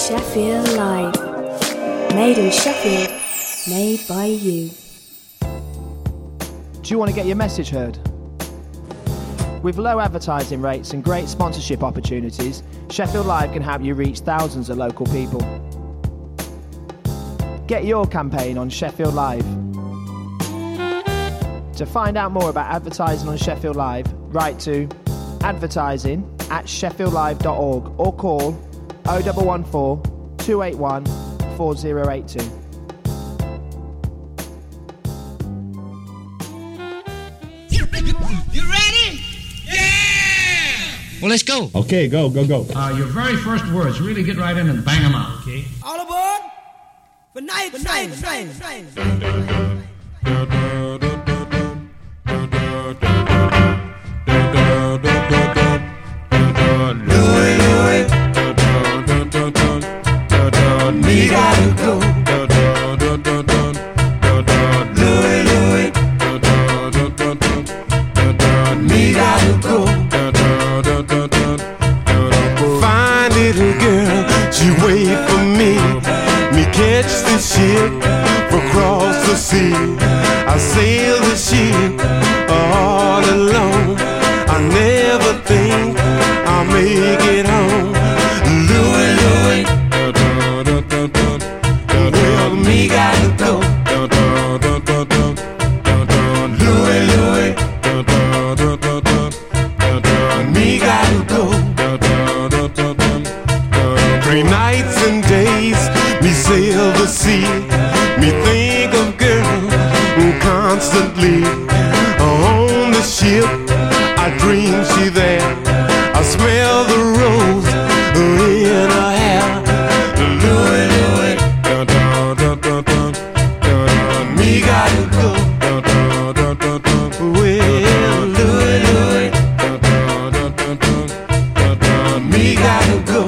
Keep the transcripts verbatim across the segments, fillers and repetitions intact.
Sheffield Live. Made in Sheffield, made by you. Do you want to get your message heard? With low advertising rates and great sponsorship opportunities, Sheffield Live can help you reach thousands of local people. Get your campaign on Sheffield Live. To find out more about advertising on Sheffield Live, write to advertising at sheffield live dot org or call oh one one four, two eight one, four oh eight two. You ready? Yeah! Well, let's go. Okay, go, go, go. Uh, your very first words, really get right in and bang them out, okay? All aboard for night, for night, for night, for night. Louie, Louie, me gotta go. Louie, Louie, me gotta go. Fine little girl, she wait for me. Me catch the ship across the sea. I sail the ship all alone. I never think I'll make it home. Louie, Louie, well, me gotta go. Louie, Louie, me gotta go. Three nights and days, me sail the sea. Me think of girl constantly. On the ship, I dream she there. I smell the rose in her hair. Louie, Louie, me gotta go. Well, Louie, Louie, me gotta go.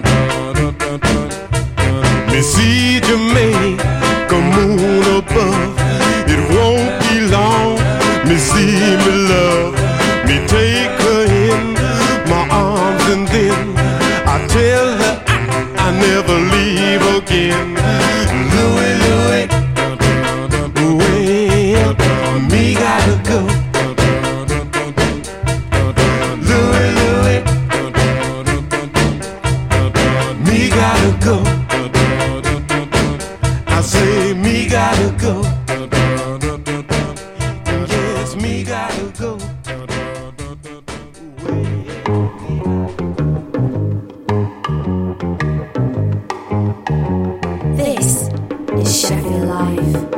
Me see Jamaica moon above. It won't be long. Me see me love. Me take her in my arms and then I tell her I, I never leave again. Louie, Louie, well, me gotta go. Louie, Louie, me gotta go. I say me gotta go. Yes, me gotta go. This is Sheffield Live.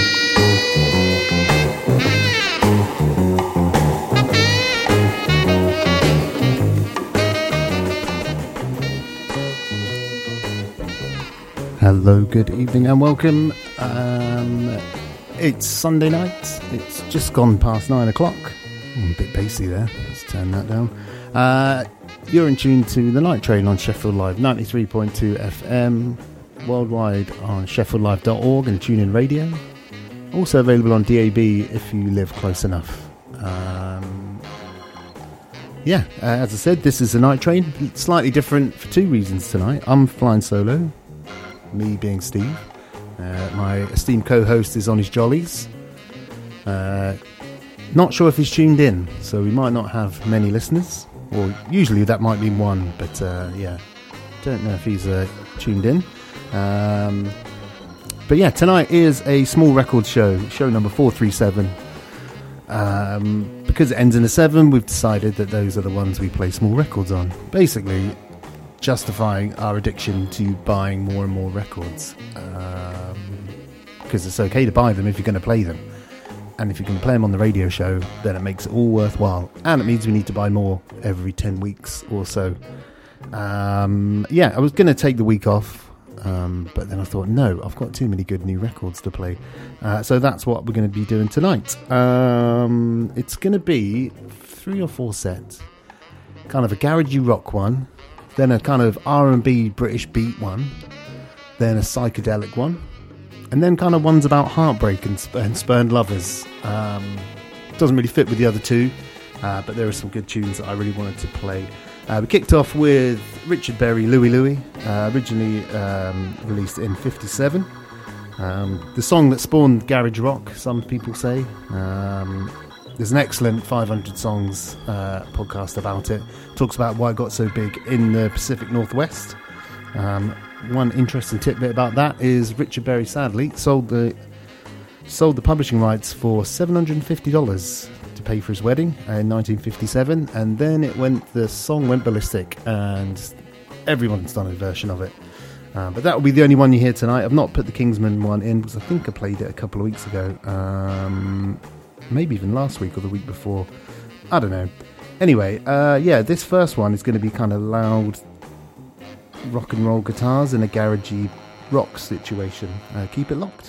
Hello, good evening and welcome. Um, it's Sunday night. It's just gone past nine o'clock. Oh, a bit bassy there. Let's turn that down. Uh, you're in tune to the Night Train on Sheffield Live, ninety-three point two F M, worldwide on sheffield live dot org and TuneIn Radio. Also available on D A B if you live close enough. Um, yeah, uh, as I said, this is the Night Train. Slightly different for two reasons tonight. I'm flying solo. Me being Steve. Uh, my esteemed co-host is on his jollies. Uh, not sure if he's tuned in, so we might not have many listeners. Or usually that might be one, but uh, yeah, don't know if he's uh, tuned in. Um, but yeah, tonight is a small record show, show number four three seven. Um, because it ends in a seven, we've decided that those are the ones we play small records on. Basically, justifying our addiction to buying more and more records, um, because it's okay to buy them if you're going to play them, and if you can play them on the radio show, then it makes it all worthwhile, and it means we need to buy more every ten weeks or so. Um, yeah, I was going to take the week off, um, but then I thought, no, I've got too many good new records to play, uh, so that's what we're going to be doing tonight. Um, it's going to be three or four sets, kind of a garagey rock one, then a kind of R and B British beat one, then a psychedelic one, and then kind of ones about heartbreak and, sp- and spurned lovers. Um, doesn't really fit with the other two, uh, but there are some good tunes that I really wanted to play. Uh, we kicked off with Richard Berry, Louie Louie, uh, originally um, released in fifty-seven. Um, the song that spawned garage rock, some people say. Um, there's an excellent five hundred songs uh, podcast about it. Talks about why it got so big in the Pacific Northwest. Um, one interesting tidbit about that is Richard Berry sadly sold the sold the publishing rights for seven hundred fifty dollars to pay for his wedding in nineteen fifty-seven, and then it went the song went ballistic and everyone's done a version of it. Uh, but that will be the only one you hear tonight. I've not put the Kingsman one in because I think I played it a couple of weeks ago. Um, maybe even last week or the week before. I don't know. Anyway, uh, yeah, this first one is going to be kind of loud rock and roll guitars in a garagey rock situation. Uh, keep it locked.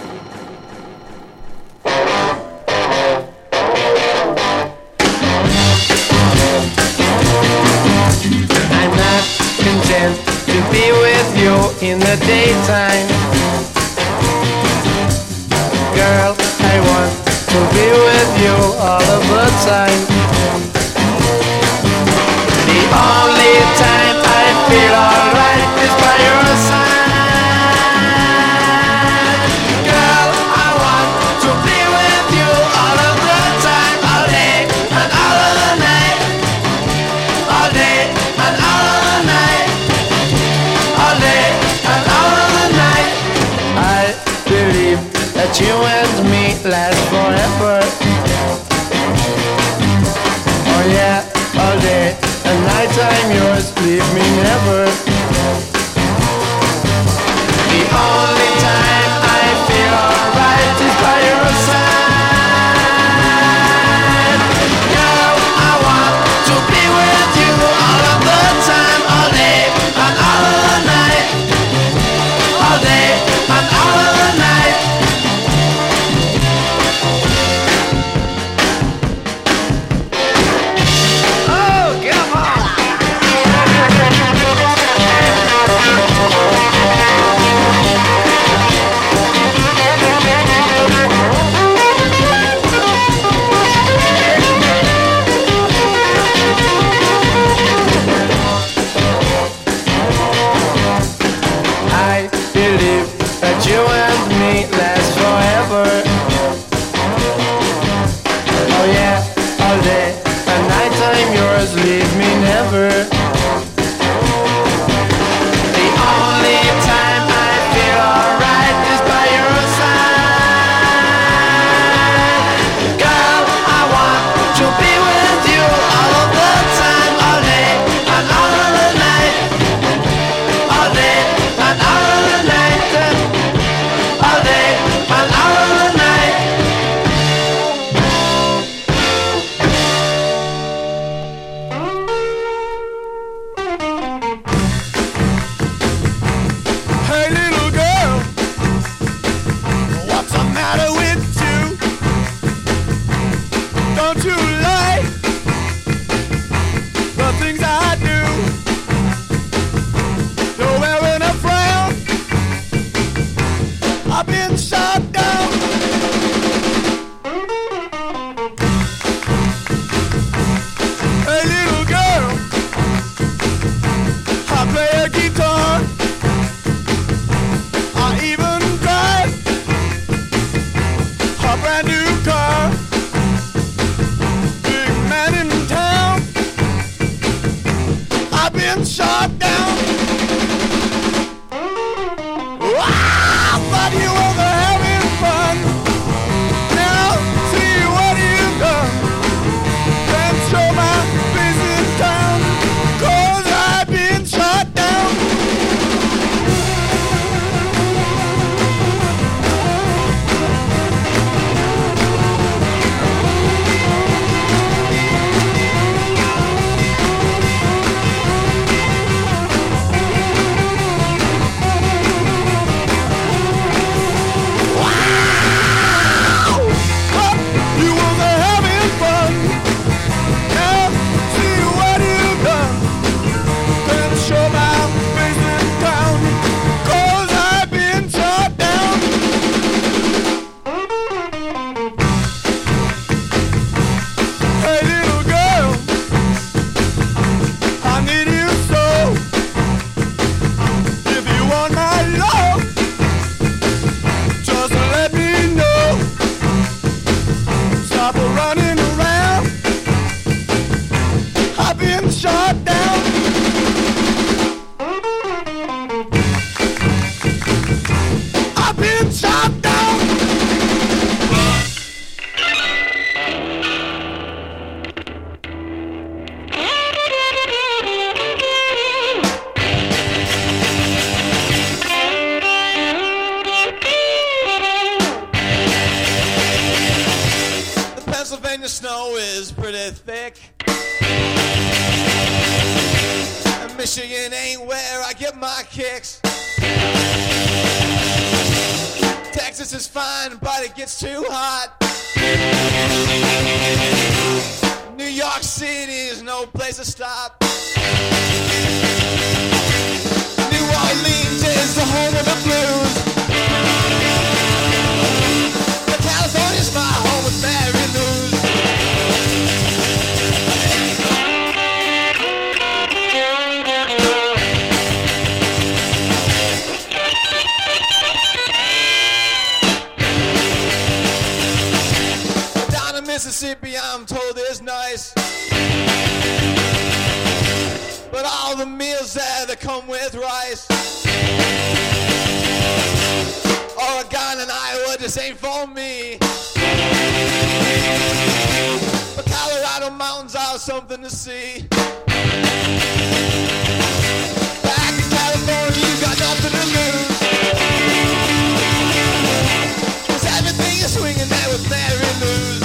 I'm not content to be with you in the daytime. Girl, I want to be with you all of the time. The only time I feel alright is by your side. Girl, I want to be with you all of the time, all day and all of the night. All day and all of the night. All day and all of the night. I believe that you and me last forever. Oh yeah, all day and night I'm yours, leave me never. The only time I feel alright is by your side. Girl, I want to be with you all of the time, all day and all of the night. All day and all of the night. Oh, come on! I believe that you and me last forever. Oh yeah, all day and night I'm yours, leave me never. The only time I feel alright is by your side. Girl, I want to be with you all of the time, all day and all of the night. All day and all of the night. Michigan ain't where I get my kicks. Texas is fine, but it gets too hot. New York City is no place to stop. New Orleans is the home of the blues. But California's my home with Mary Lou's. Down in Mississippi, I'm told it's nice. But all the meals there, they come with rice. Oregon and Iowa just ain't for me. But Colorado mountains are something to see. Back in California, you got nothing to lose. 'Cause everything is swinging there with Mary Lou's.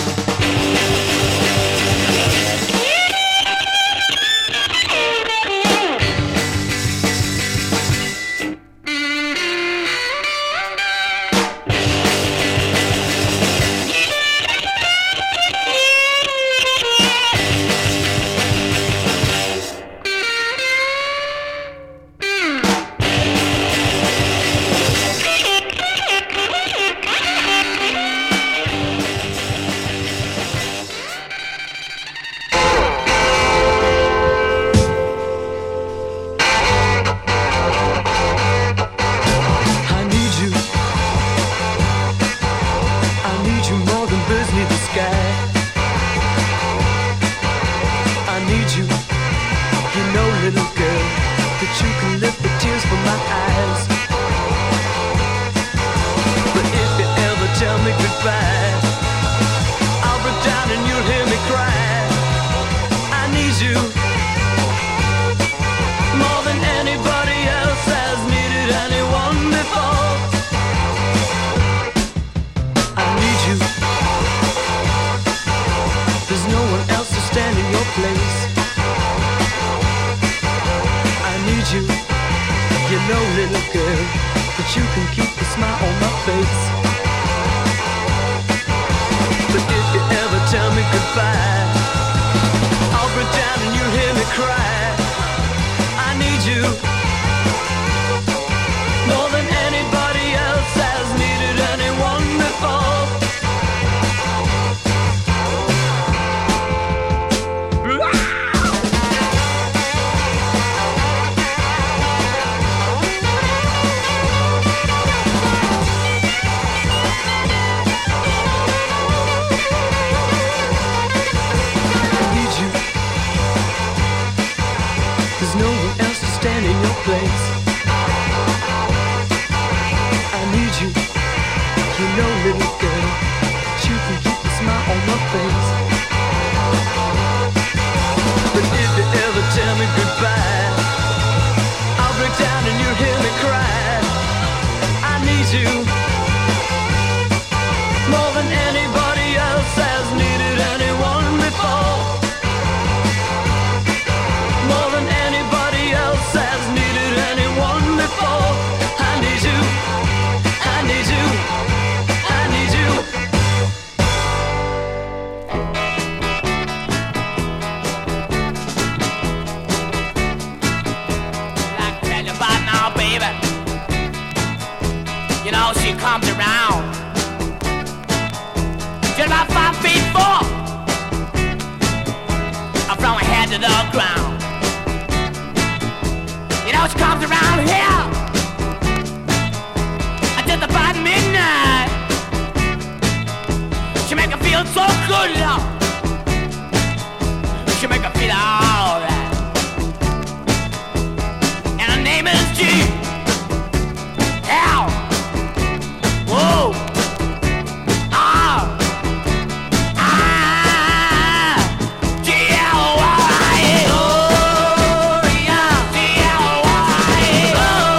Oh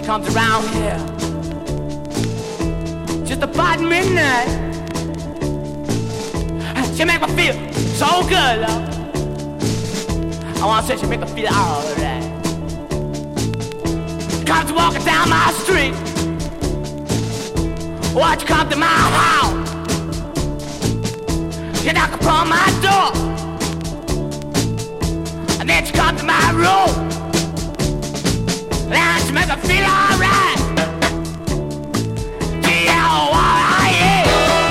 comes around here just about midnight. She make me feel so good, love. I wanna say she make me feel alright. Comes walking down my street. Watch you come to my house. You knock upon my door. And then she come to my room. And she make me feel alright. G L Y E.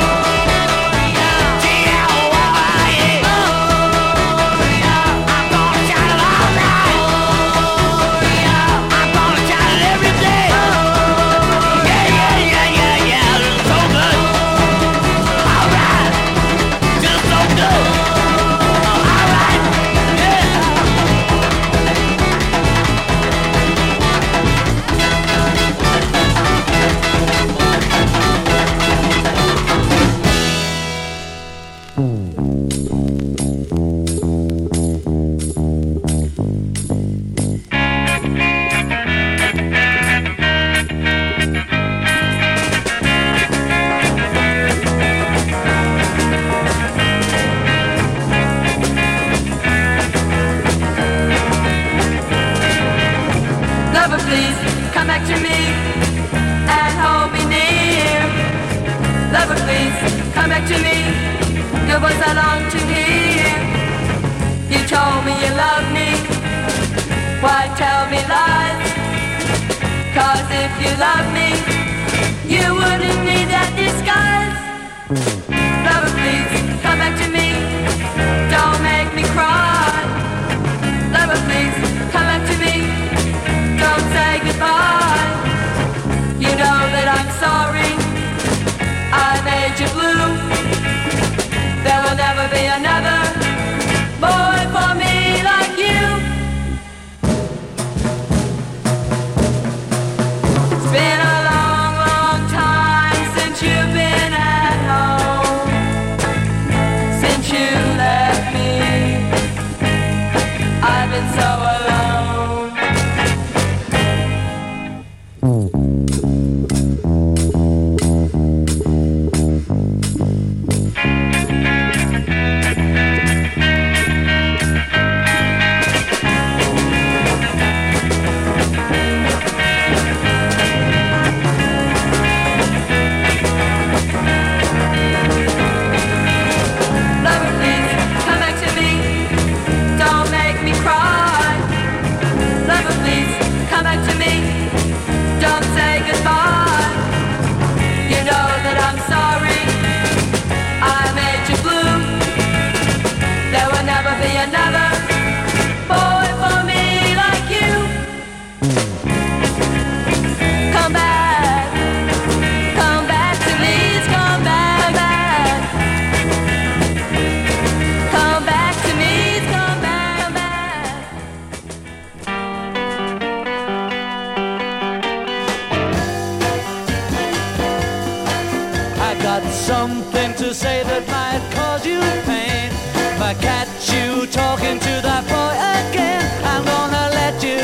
Something to say that might cause you pain. If I catch you talking to that boy again, I'm gonna let you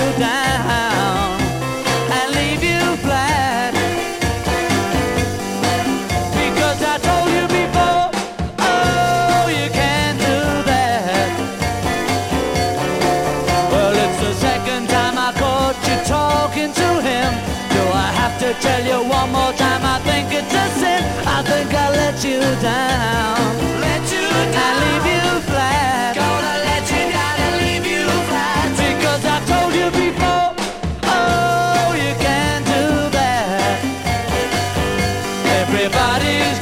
down and leave you flat. Because I told you before, oh, you can't do that. Well, it's the second time I caught you talking to him. Do I have to tell you one more time? I think it's a sin. I think I let you down, let you down, and leave you flat. Gonna let you down and leave you flat. Because I told you before, oh, you can't do that. Everybody's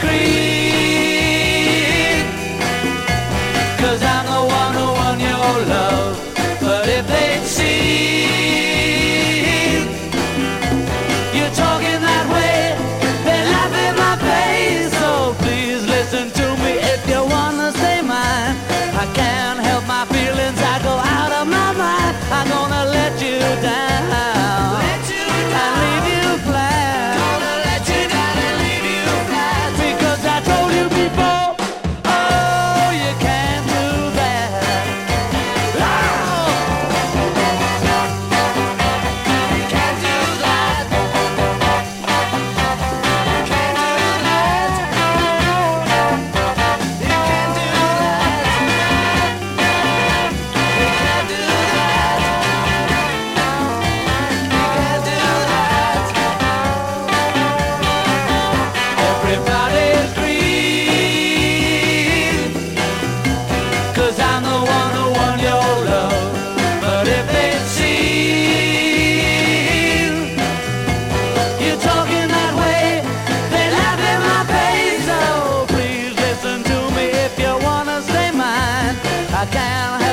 green, 'cause I'm the one who won your love. But if they'd seen you talking that way, they'd laugh in my face. So please listen to me if you wanna stay mine.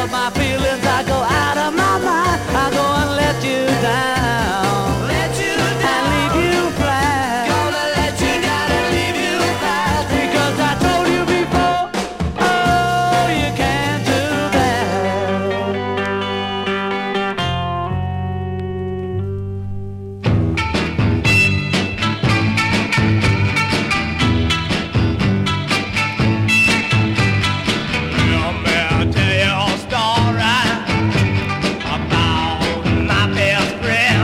hurt my feelings, I go out of my mind. I go and let you down, let you down, and leave you flat. Gonna let you down and leave you flat. Because I told you before, oh, you can't do I'll tell you a story about my best friend.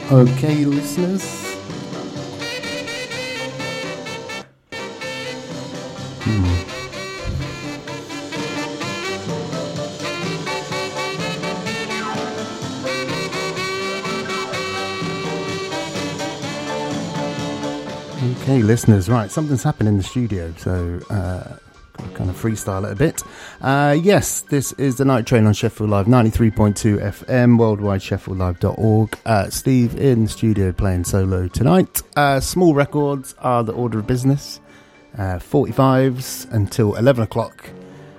Okay, listeners. Hmm. Okay, listeners, right, something's happened in the studio, so uh, kind of freestyle it a bit. Uh, yes, this is the Night Train on Sheffield Live, ninety-three point two F M, worldwide, sheffield live dot org. Uh, Steve in the studio playing solo tonight. Uh, small records are the order of business. Uh, forty-fives until eleven o'clock.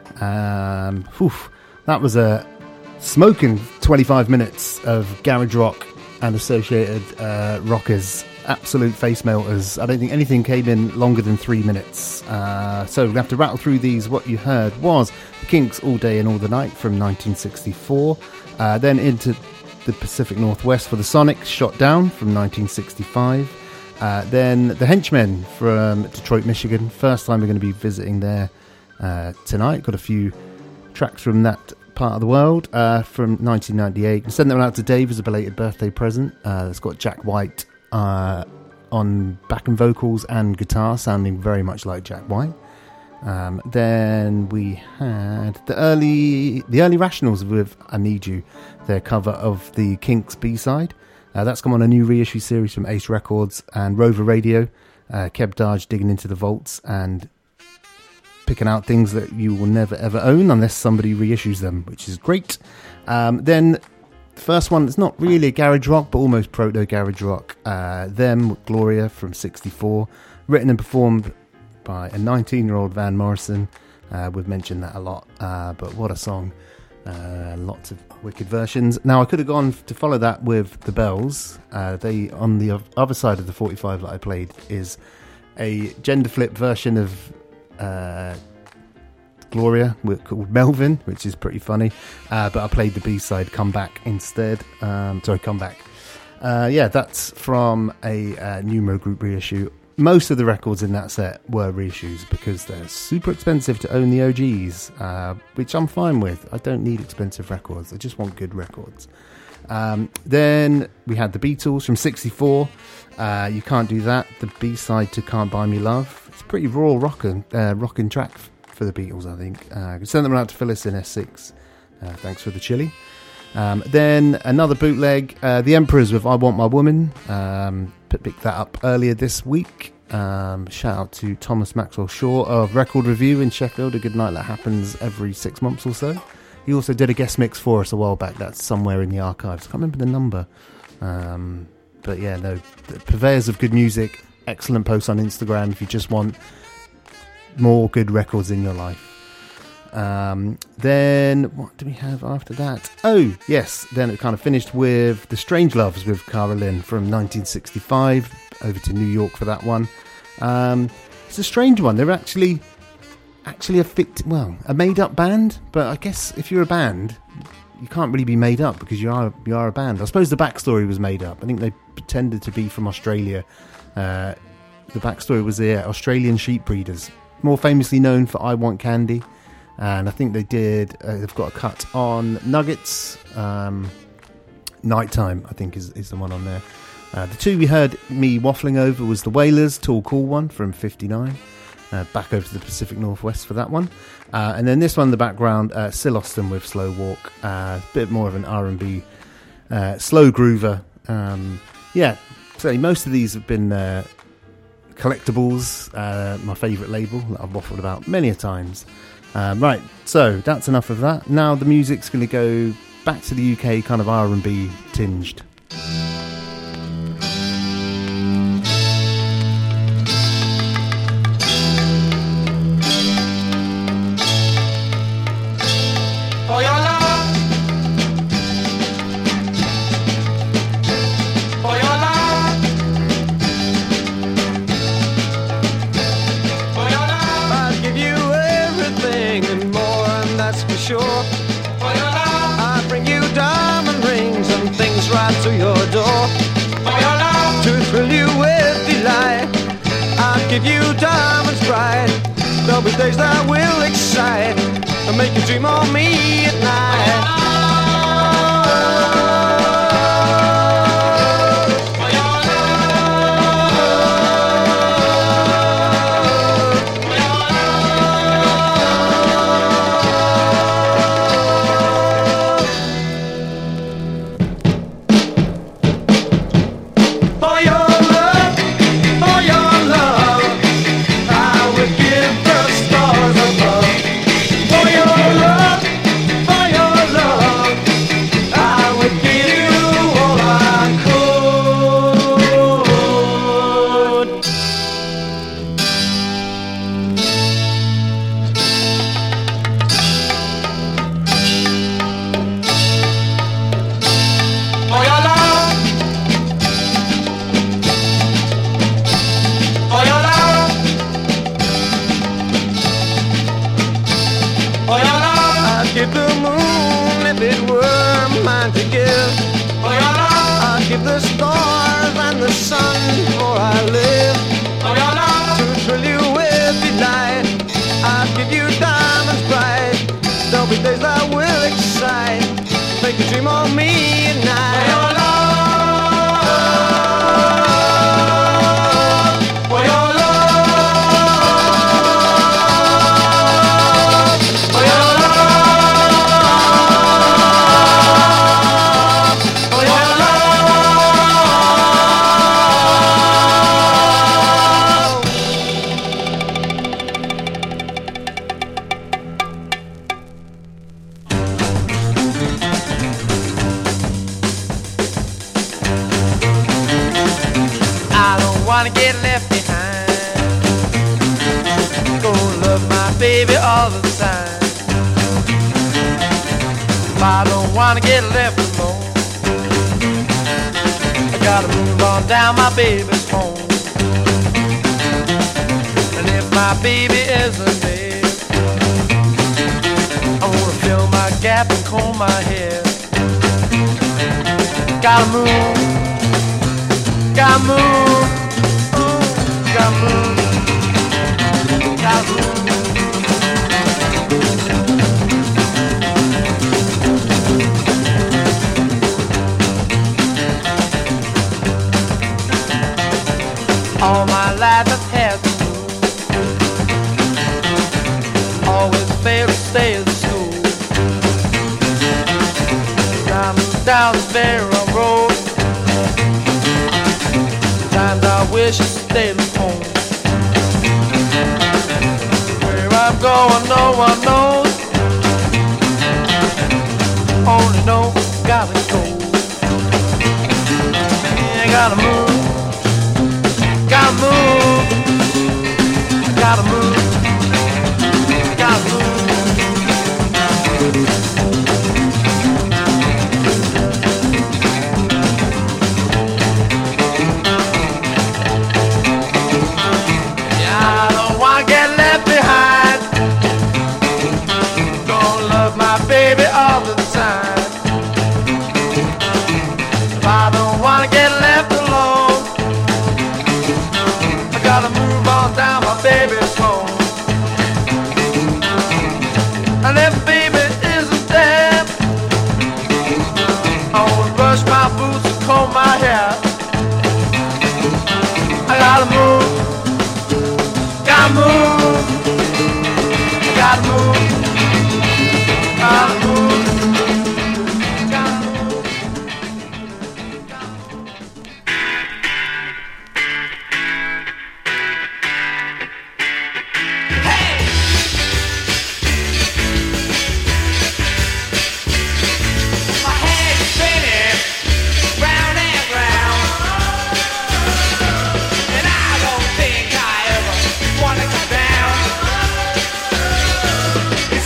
Um, whew, that was a smoking twenty-five minutes of garage rock and associated uh, rockers. Absolute face melters. I don't think anything came in longer than three minutes. Uh, so we have to rattle through these. What you heard was the Kinks' All Day and All the Night from nineteen sixty-four. Uh, then into the Pacific Northwest for the Sonics, Shot Down from nineteen sixty-five. Uh, then the Henchmen from Detroit, Michigan. First time we're going to be visiting there uh, tonight. Got a few tracks from that part of the world uh, from nineteen ninety-eight. Send them out to Dave as a belated birthday present. Uh, it's got Jack White Uh, on backing vocals and guitar, sounding very much like Jack White. Um, then we had the early the early Rationals with I Need You, their cover of the Kinks B-side. Uh, that's come on a new reissue series from Ace Records and Rover Radio. Uh, Keb Darge digging into the vaults and picking out things that you will never ever own unless somebody reissues them, which is great. Um, then first one, it's not really a garage rock, but almost proto-garage rock. Uh, Them, Gloria from sixty-four, written and performed by a nineteen-year-old Van Morrison. Uh, we've mentioned that a lot, uh, but what a song. Uh, lots of wicked versions. Now, I could have gone to follow that with The Bells. Uh, they, on the other side of the forty-five that I played, is a gender flip version of Uh, Gloria called Melvin, which is pretty funny, uh, but I played the B-side Come Back instead. Um, sorry, Come Back. Uh, yeah, that's from a uh, Numero Group reissue. Most of the records in that set were reissues because they're super expensive to own the O Gs, uh, which I'm fine with. I don't need expensive records, I just want good records. Um, then we had the Beatles from sixty-four. Uh, you Can't Do That, the B-side to Can't Buy Me Love. It's a pretty raw rockin', uh, rockin' track for the Beatles, I think. Uh, send them out to Phyllis in S six. Uh, thanks for the chili. Um, then another bootleg, uh, The Emperors with I Want My Woman. Um, picked that up earlier this week. Um, shout out to Thomas Maxwell Shaw of Record Review in Sheffield, a good night that happens every six months or so. He also did a guest mix for us a while back. That's somewhere in the archives. I can't remember the number. Um, but yeah, no, the purveyors of good music. Excellent posts on Instagram if you just want more good records in your life. Um, then what do we have after that? Oh yes, then it kind of finished with The Strangeloves with Cara Lynn from nineteen sixty-five. Over to New York for that one. Um, it's a strange one. They're actually actually a fict- well a made up band, but I guess if you're a band you can't really be made up because you are you are a band. I suppose the backstory was made up. I think they pretended to be from Australia. Uh, the backstory was the uh, Australian sheep breeders, more famously known for I Want Candy, and I think they did uh, they've got a cut on Nuggets. um, Nighttime I think is, is the one on there. Uh, the two we heard me waffling over was the Wailers, Tall Cool One from fifty-nine, uh, back over to the Pacific Northwest for that one, uh, and then this one in the background, uh, Sil Austin with Slow Walk, a uh, bit more of an R and B uh, slow groover. Um, yeah, so most of these have been uh, collectibles, uh, my favourite label that I've waffled about many a times. Um, right, so that's enough of that. Now the music's going to go back to the U K, kind of R and B tinged. To your door, for your love, to thrill you with delight. I'll give you diamonds bright. There'll be days that will excite and make you dream of me at night. For your love, I'd give the moon if it were mine to give. For your love, I'd give the stars and the sun before I live. For your love, to thrill you with delight, I'd give you diamonds bright. There'll be days that will excite, make you dream of me at night. For your love. Baby all the time. If I don't wanna get left alone, I gotta move on down my baby's home. And if my baby isn't there, I wanna fill my gap and comb my hair. Gotta move, gotta move, ooh, gotta move, gotta move. All my life I've had to move. Always failed to stay at school. I moved down the very wrong road. Sometimes I wish I stayed at home. Where I'm going, no one knows. Only know gotta go. Yeah, I gotta move. Gotta move, gotta move, gotta move. Yeah, I don't wanna get left behind. Gonna love my baby all the time. If I don't wanna get left alone, gotta move on down my baby's home. And if baby isn't there, I wanna brush my boots and comb my hair. I gotta move, gotta move, gotta move, gotta move. It's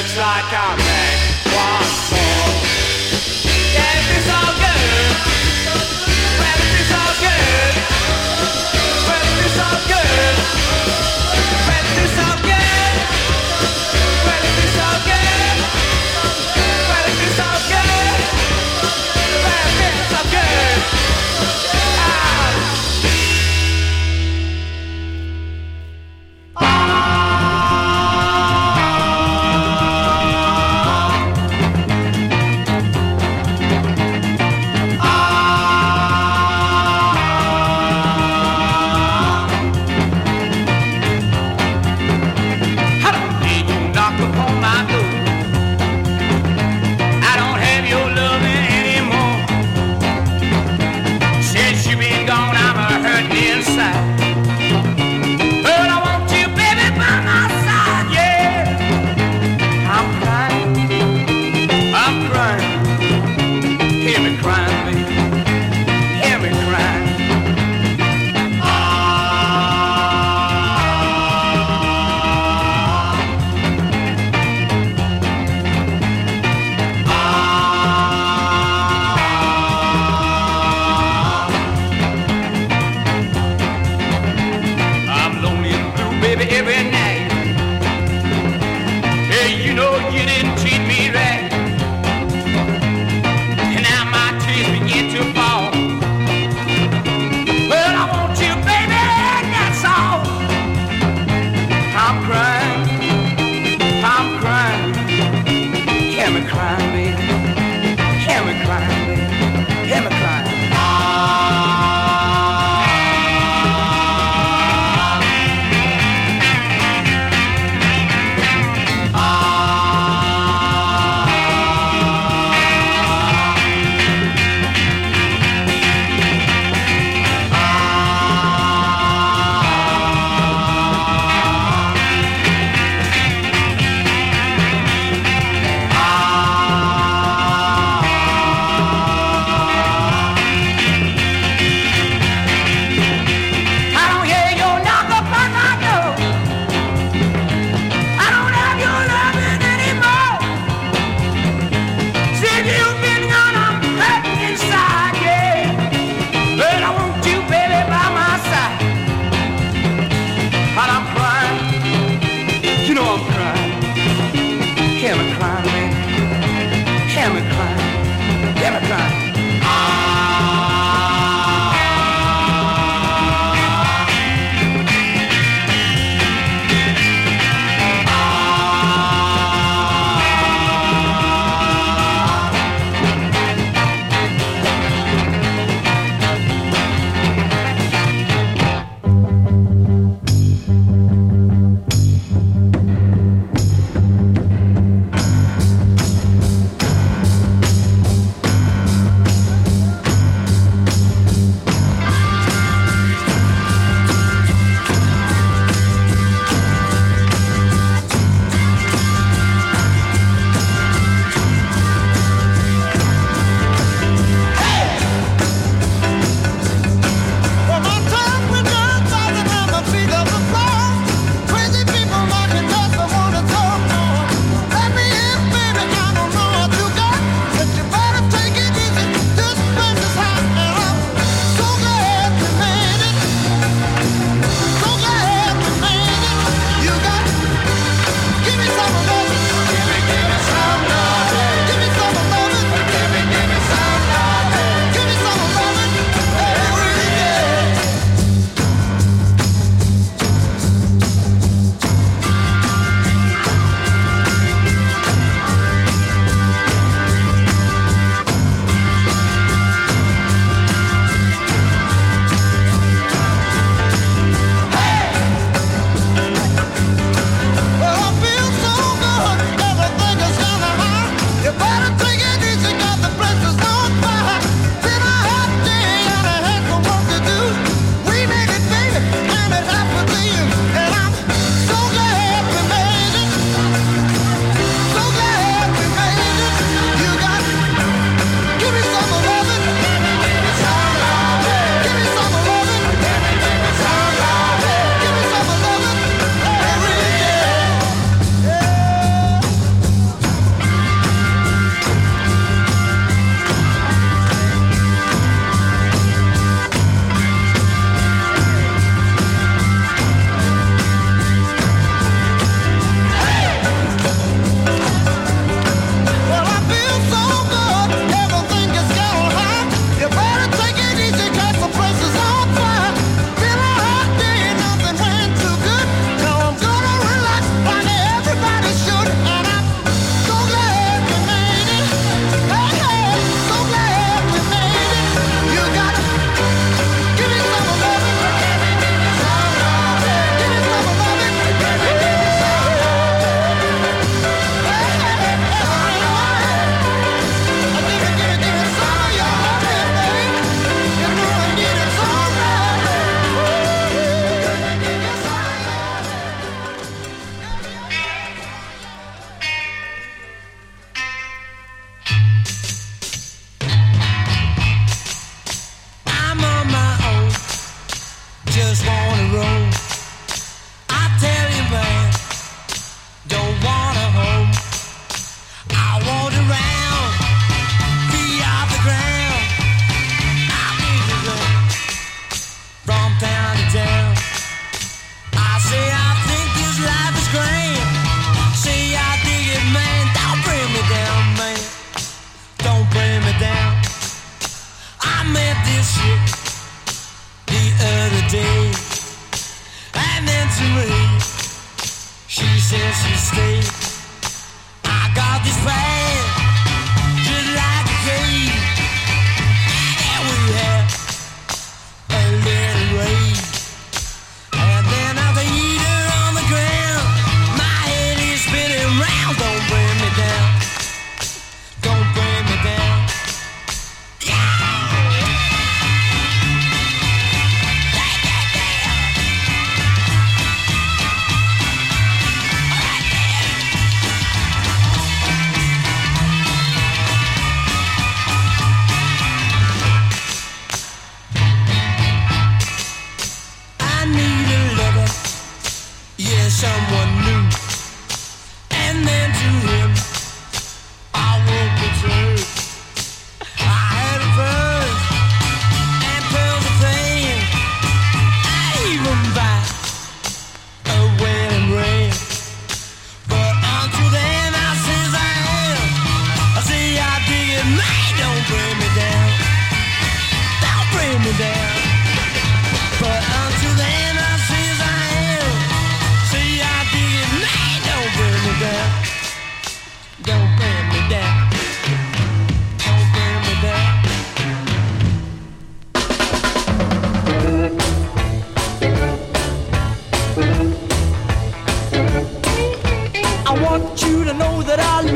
looks like I made one more. Yeah, is this all good? Well, is this all good? Well, is this all good? Well, is this all good? Well, is this all good? Well, is this all good? Well, is this all good? Ah.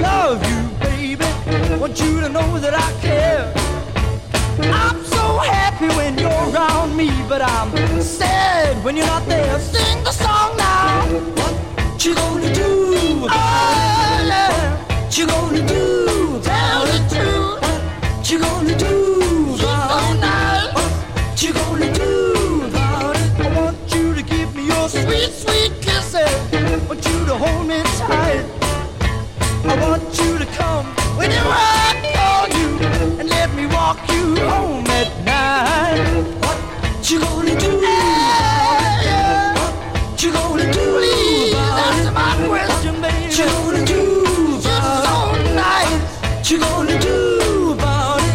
love you, baby. Want you to know that I care. I'm so happy when you're around me, but I'm sad when you're not there. Sing the song now. What you gonna do? Oh, yeah. What you gonna do? Tell the truth. What you gonna do? She's so nice. What you gonna do about it? I want you to give me your sweet, sweet kisses. I want you to hold me tight. I want you to come whenever I call you and let me walk you home at night. What you gonna do? Yeah, yeah. What you gonna do? Please answer my question, baby. What you gonna do? It's so nice. What you gonna do about it?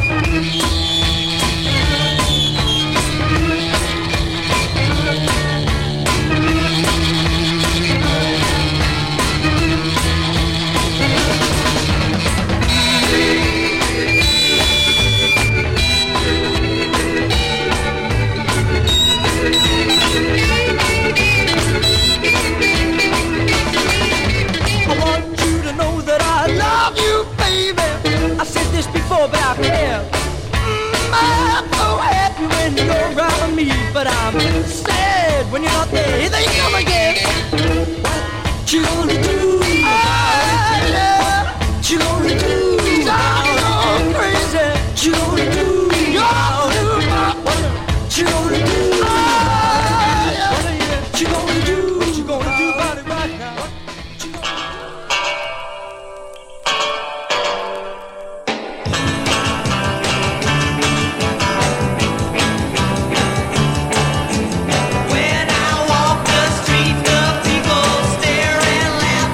Before, but I care. Mm, I'm so happy when you're around me, but I'm sad when you're not there. Here they come again. What you gonna do? Oh, yeah. What you gonna do? I'm so crazy. What you gonna do? You're do what you gonna do? Oh, yeah. What you gonna do? What you gonna do about it right now? When I walk the street, the people stare and laugh.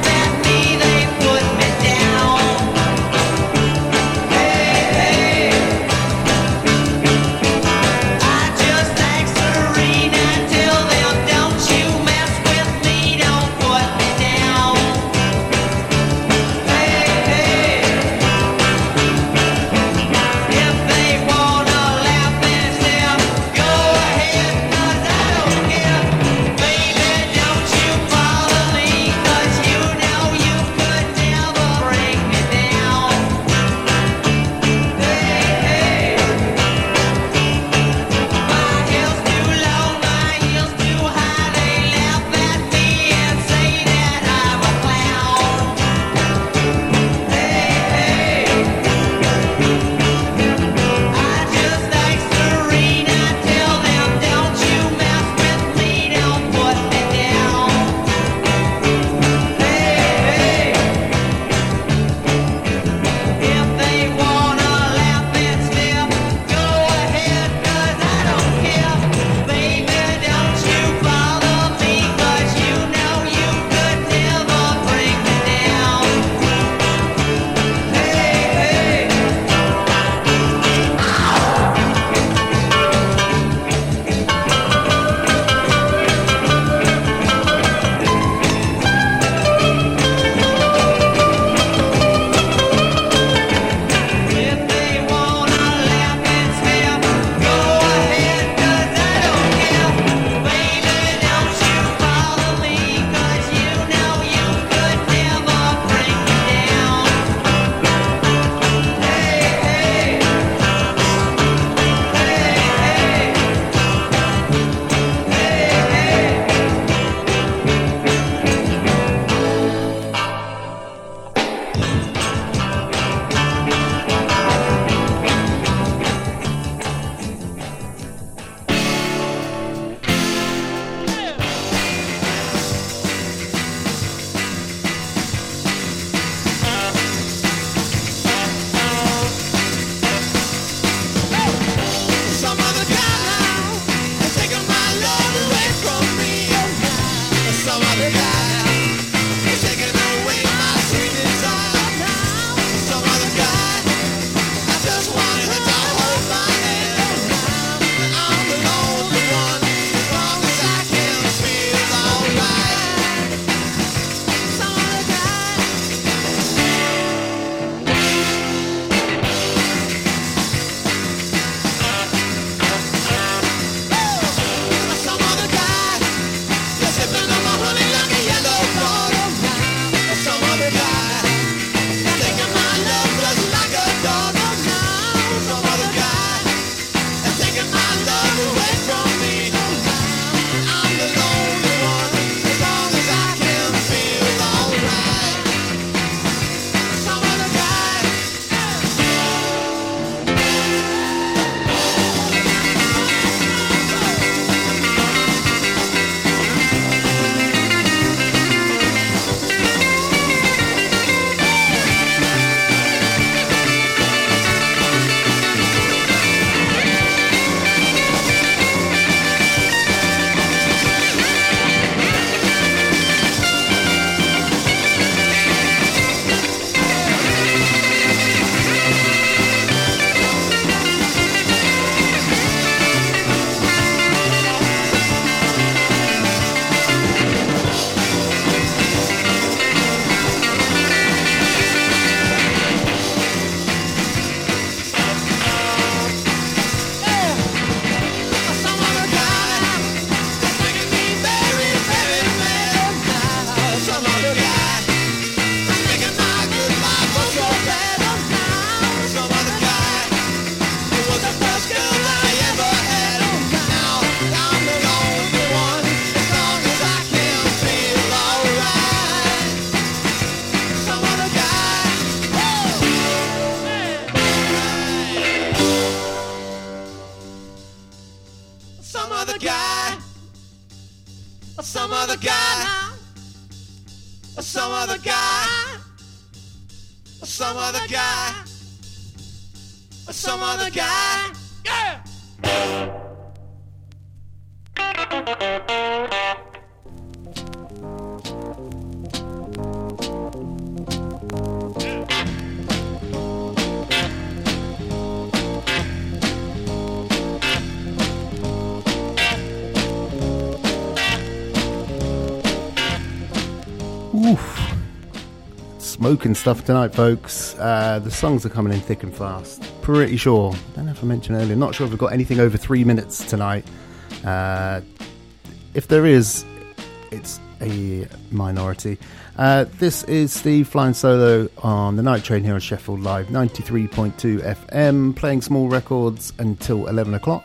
or some other guy, or some other guy. Yeah! Oof. Smoking stuff tonight, folks. Uh, the songs are coming in thick and fast. Pretty sure. Don't know if I mentioned earlier. Not sure if we've got anything over three minutes tonight. Uh, if there is, it's a minority. Uh, this is Steve flying solo on the Night Train here on Sheffield Live, ninety-three point two F M, playing small records until eleven o'clock.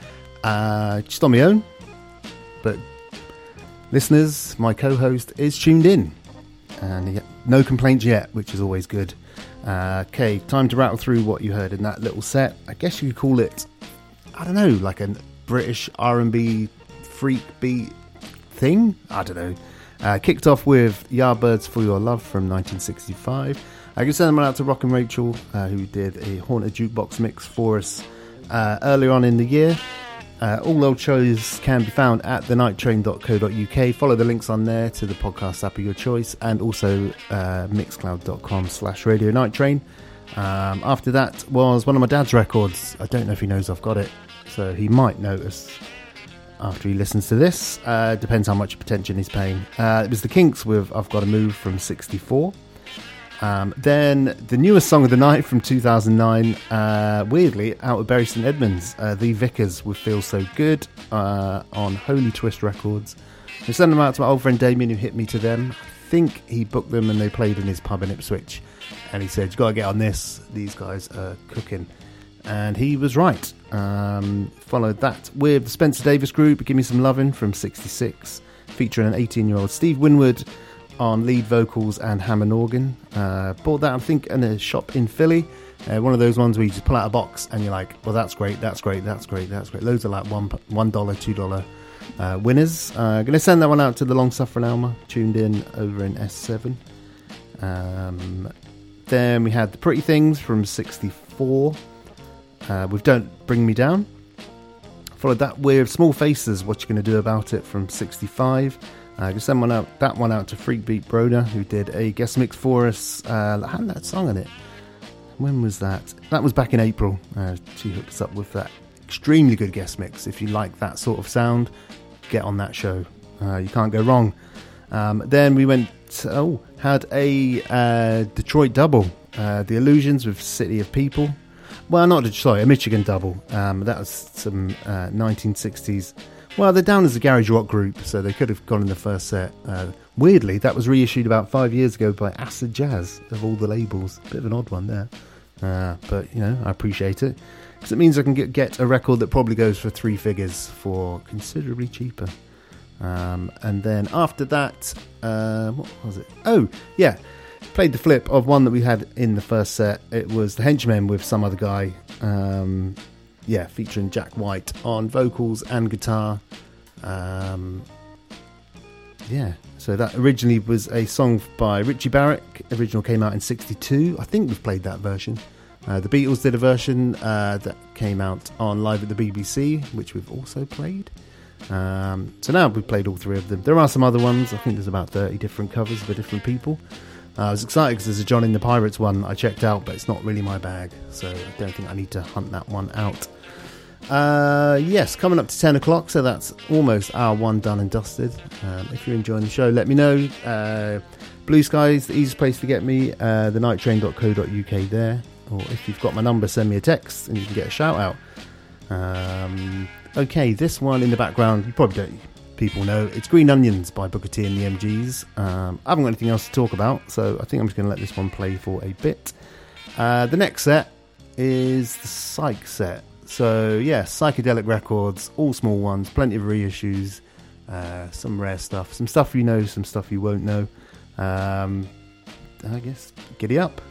Uh, just on my own, but listeners, my co-host is tuned in, and he, no complaints yet, which is always good. Uh, okay, time to rattle through what you heard in that little set. I guess you could call it, I don't know, like a British R and B freak beat thing? I don't know. Uh, kicked off with Yardbirds for Your Love from nineteen sixty-five. I can send them out to Rock and Rachel, uh, who did a Haunted Jukebox mix for us uh, earlier on in the year. Uh, all old shows can be found at the night train dot co dot uk. Follow the links on there to the podcast app of your choice, and also uh, mixcloud.com slash radio night train. Um, after that was one of my dad's records. I don't know if he knows I've got it, so he might notice after he listens to this. Uh, depends how much attention he's paying. Uh, it was the Kinks with I've Got to Move from sixty-four. Um, then the newest song of the night from two thousand nine, uh, weirdly, out of Bury St Edmunds, uh, The Vickers with Feel So Good uh, on Holy Twist Records. I sent them out to my old friend Damien, who hit me to them. I think he booked them and they played in his pub in Ipswich. And he said, you got to get on this. These guys are cooking. And he was right. Um, followed that with the Spencer Davis Group, Give Me Some Lovin' from sixty-six, featuring an eighteen-year-old Steve Winwood on lead vocals and Hammond organ. Uh, bought that, I think, in a shop in Philly. Uh, one of those ones where you just pull out a box and you're like, well, that's great, that's great, that's great, that's great. Loads of like one, one dollar, two dollar uh, winners. Uh, going to send that one out to the Long Suffering Alma, tuned in over in S seven. Um, then we had The Pretty Things from sixty-four. Uh, with Don't Bring Me Down. Followed that with Small Faces, What You Gonna Do About It from sixty-five. I uh, just sent one out, that one out to Freakbeat Broder, who did a guest mix for us. Uh, had that song in it. When was that? That was back in April. Uh, she hooked us up with that extremely good guest mix. If you like that sort of sound, get on that show. Uh, you can't go wrong. Um, then we went, oh, had a uh, Detroit double. Uh, the Illusions with City of People. Well, not Detroit, a Michigan double. Um, that was some uh, nineteen sixties. Well, they're down as a garage rock group, so they could have gone in the first set. Uh, weirdly, that was reissued about five years ago by Acid Jazz, of all the labels. Bit of an odd one there. Uh, but, you know, I appreciate it. Because it means I can get, get a record that probably goes for three figures for considerably cheaper. Um, and then after that, uh, what was it? Oh, yeah. Played the flip of one that we had in the first set. It was The Henchmen with Some Other Guy. Um... Yeah, featuring Jack White on vocals and guitar. Um, yeah, so that originally was a song by Richie Barrett. Original came out in sixty-two. I think we've played that version. Uh, the Beatles did a version uh, that came out on Live at the B B C, which we've also played. Um, so now we've played all three of them. There are some other ones. I think there's about thirty different covers for different people. Uh, I was excited because there's a John in the Pirates one I checked out, but it's not really my bag, so I don't think I need to hunt that one out. Uh, yes, coming up to ten o'clock, so that's almost hour one done and dusted. Um, if you're enjoying the show, let me know. Uh, Blue Sky is the easiest place to get me, uh, the night train dot co dot uk there. Or if you've got my number, send me a text and you can get a shout out. Um, okay, this one in the background, you probably don't, people know, it's Green Onions by Booker T and the M Gs. Um, I haven't got anything else to talk about, so I think I'm just going to let this one play for a bit. Uh, the next set is the Psych set. So, yeah, psychedelic records, all small ones, plenty of reissues, uh, some rare stuff, some stuff you know, some stuff you won't know. Um, I guess, giddy up.